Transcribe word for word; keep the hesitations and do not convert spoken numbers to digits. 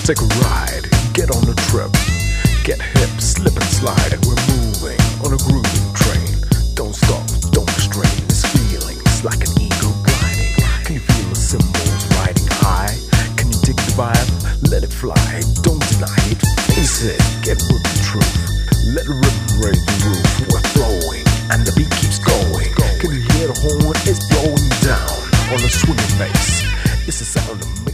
take a ride, get on a trip, get hip, slip and slide. We're moving on a grooving train. Don't stop, don't strain. This feeling is like an eagle gliding. Can you feel the cymbals riding high? Can you dig the vibe? Let it fly, don't deny it. Face it, get with the truth. Let the rhythm raise the roof. We're flowing and the beat keeps going. Can you hear the horn? It's blowing down on a swinging bass. It's the sound of